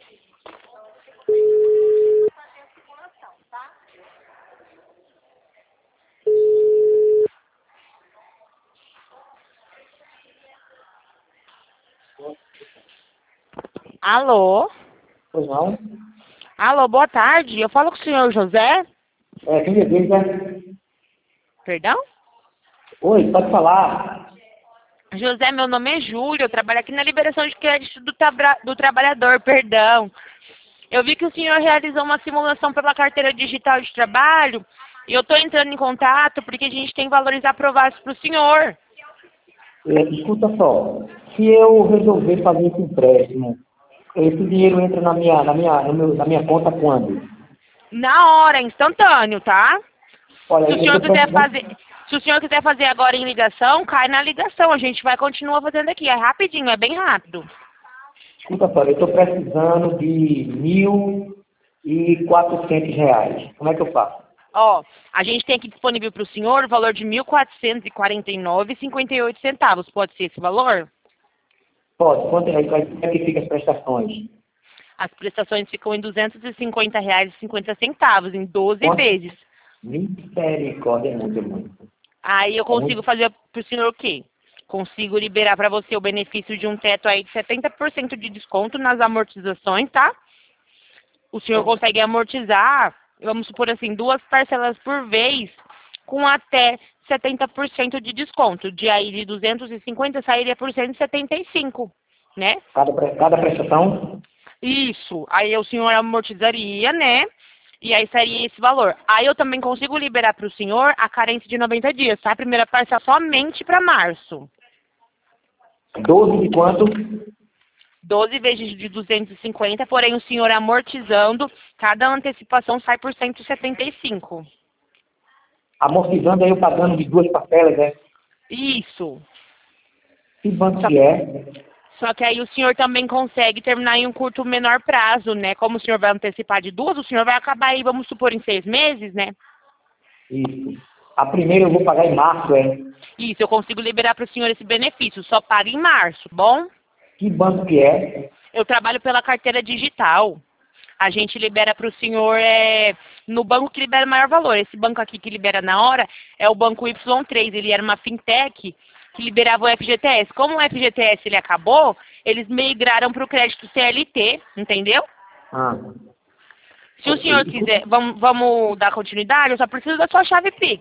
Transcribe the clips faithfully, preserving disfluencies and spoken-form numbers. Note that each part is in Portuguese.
Alô? Pois não? Alô, boa tarde. Eu falo com o senhor José? É, quem é dele, né? Perdão? Oi, pode falar. José, meu nome é Júlio. Eu trabalho aqui na liberação de crédito do, tabra... do trabalhador, perdão. Eu vi que o senhor realizou uma simulação pela carteira digital de trabalho e eu estou entrando em contato porque a gente tem valores aprovados para o senhor. É, escuta só, se eu resolver fazer esse empréstimo, esse dinheiro entra na minha, na minha, no meu, na minha conta quando? Na hora, instantâneo, tá? Olha, Se o eu senhor estou quiser precisando... fazer, se o senhor quiser fazer agora em ligação, cai na ligação. A gente vai continuar fazendo aqui. É rapidinho, é bem rápido. Escuta só, eu estou precisando de mil e quatrocentos reais. Como é que eu faço? Ó, a gente tem aqui disponível para o senhor o valor de mil quatrocentos e quarenta e nove reais e cinquenta e oito centavos. Pode ser esse valor? Pode, quanto é, como é que fica as prestações? As prestações ficam em duzentos e cinquenta reais e cinquenta centavos, em doze Quanto? vezes. Misericórdia, é muito, é muito. Aí eu É muito. consigo fazer para o senhor o quê? Consigo liberar para você o benefício de um teto aí de setenta por cento de desconto nas amortizações, tá? O senhor consegue amortizar, vamos supor assim, duas parcelas por vez, com até setenta por cento de desconto. De aí de duzentos e cinquenta sairia por cento e setenta e cinco, né? Cada, pre- cada prestação? Isso. Aí o senhor amortizaria, né? E aí sairia esse valor. Aí eu também consigo liberar para o senhor a carência de noventa dias, tá? A primeira parcela somente para março. doze de quanto? doze vezes de duzentos e cinquenta, porém o senhor amortizando, cada antecipação sai por cento e setenta e cinco. Amortizando aí eu pagando de duas parcelas, né? Isso. Que banco Só, que é? só que aí o senhor também consegue terminar em um curto menor prazo, né? Como o senhor vai antecipar de duas, o senhor vai acabar aí, vamos supor, em seis meses, né? Isso. A primeira eu vou pagar em março, é? Isso, eu consigo liberar para o senhor esse benefício, só paga em março, bom? Que banco que é? Eu trabalho pela carteira digital. A gente libera para o senhor é, no banco que libera maior valor. Esse banco aqui que libera na hora é o banco Y três. Ele era uma fintech que liberava o F G T S. Como o F G T S ele acabou, eles migraram para o crédito C L T, entendeu? Ah. Se o senhor quiser, vamos, vamos dar continuidade, eu só preciso da sua chave Pix.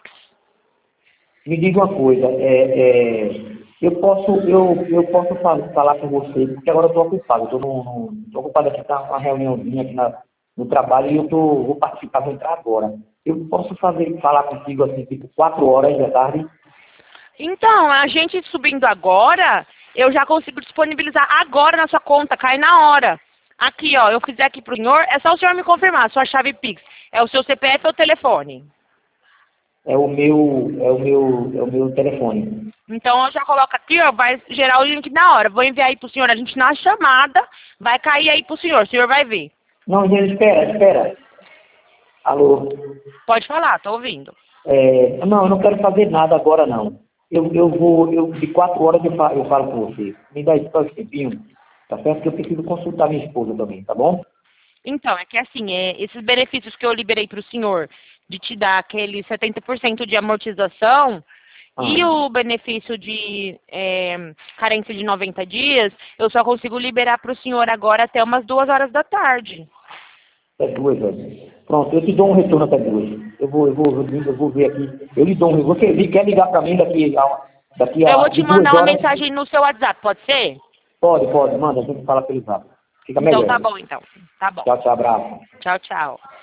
Me diga uma coisa, é, é, eu posso, eu, eu posso fa- falar com você, porque agora eu estou ocupado, estou no, no, tô ocupado aqui, está uma reuniãozinha aqui na, no trabalho e eu tô, vou participar, vou entrar agora. Eu posso fazer, falar contigo assim, tipo, quatro horas da tarde? Então, a gente subindo agora, eu já consigo disponibilizar agora na sua conta, cai na hora. Aqui, ó, eu fizer aqui pro senhor, é só o senhor me confirmar, sua chave Pix. É o seu C P F ou telefone? É o meu, é o meu, é o meu telefone. Então, eu já coloco aqui, ó, vai gerar o link na hora. Vou enviar aí pro senhor, a gente na chamada, vai cair aí pro senhor, o senhor vai ver. Não, gente, espera, espera. Alô? Pode falar, tô ouvindo. É, não, eu não quero fazer nada agora, não. Eu, eu vou, eu, de quatro horas eu falo, eu falo com você. Me dá esse esse tempinho, tá certo? Que eu preciso consultar minha esposa também, tá bom? Então, é que assim, é, esses benefícios que eu liberei pro senhor, de te dar aquele setenta por cento de amortização, Ah, e o benefício de é, carência de noventa dias, eu só consigo liberar para o senhor agora até umas duas horas da tarde. até duas horas. Pronto, eu te dou um retorno até duas. Eu vou, eu vou, eu vou ver aqui. Eu lhe dou um Você li- quer ligar para mim daqui a, daqui Eu a vou de te duas mandar uma horas? mensagem no seu WhatsApp, pode ser? Pode, pode, manda, a gente fala pelo zap. Fica Então melhor. tá bom, então. Tá bom. Tchau, tchau, abraço. Tchau, tchau.